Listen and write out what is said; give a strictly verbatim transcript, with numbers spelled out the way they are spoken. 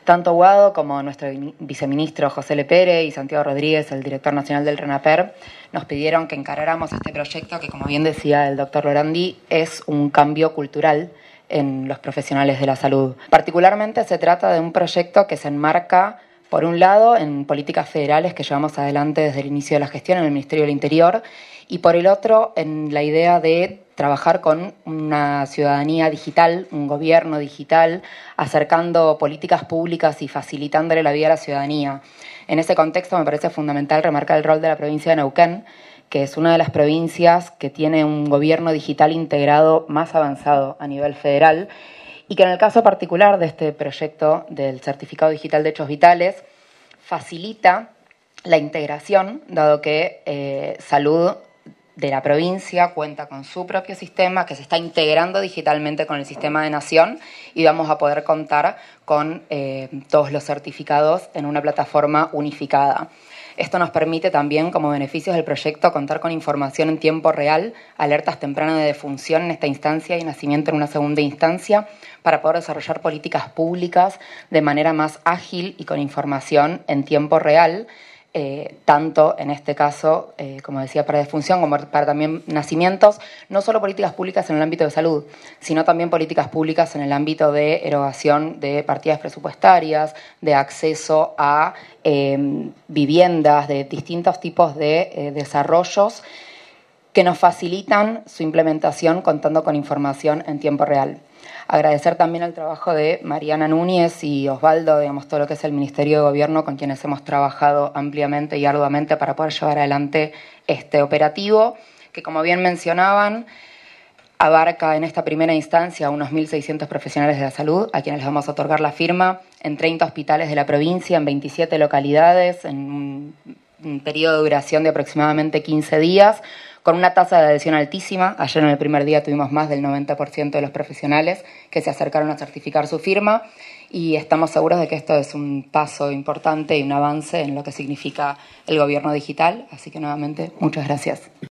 Tanto Guado como nuestro viceministro José Le Pere y Santiago Rodríguez, el director nacional del RENAPER, nos pidieron que encaráramos este proyecto que, como bien decía el doctor Lorandi, es un cambio cultural en los profesionales de la salud. Particularmente se trata de un proyecto que se enmarca, por un lado, en políticas federales que llevamos adelante desde el inicio de la gestión en el Ministerio del Interior, y por el otro, en la idea de trabajar con una ciudadanía digital, un gobierno digital, acercando políticas públicas y facilitándole la vida a la ciudadanía. En ese contexto me parece fundamental remarcar el rol de la provincia de Neuquén, que es una de las provincias que tiene un gobierno digital integrado más avanzado a nivel federal y que en el caso particular de este proyecto del Certificado Digital de Hechos Vitales facilita la integración, dado que eh, salud de la provincia cuenta con su propio sistema que se está integrando digitalmente con el sistema de Nación y vamos a poder contar con eh, todos los certificados en una plataforma unificada. Esto nos permite también, como beneficios del proyecto, contar con información en tiempo real, alertas tempranas de defunción en esta instancia y nacimiento en una segunda instancia, para poder desarrollar políticas públicas de manera más ágil y con información en tiempo real, Eh, tanto en este caso, eh, como decía, para defunción como para también nacimientos, no solo políticas públicas en el ámbito de salud, sino también políticas públicas en el ámbito de erogación de partidas presupuestarias, de acceso a eh, viviendas, de distintos tipos de eh, desarrollos que nos facilitan su implementación contando con información en tiempo real. Agradecer también el trabajo de Mariana Núñez y Osvaldo, digamos, todo lo que es el Ministerio de Gobierno, con quienes hemos trabajado ampliamente y arduamente para poder llevar adelante este operativo, que, como bien mencionaban, abarca en esta primera instancia a unos mil seiscientos profesionales de la salud, a quienes les vamos a otorgar la firma en treinta hospitales de la provincia, en veintisiete localidades, en un, un periodo de duración de aproximadamente quince días, con una tasa de adhesión altísima. Ayer en el primer día tuvimos más del noventa por ciento de los profesionales que se acercaron a certificar su firma y estamos seguros de que esto es un paso importante y un avance en lo que significa el gobierno digital. Así que nuevamente, muchas gracias.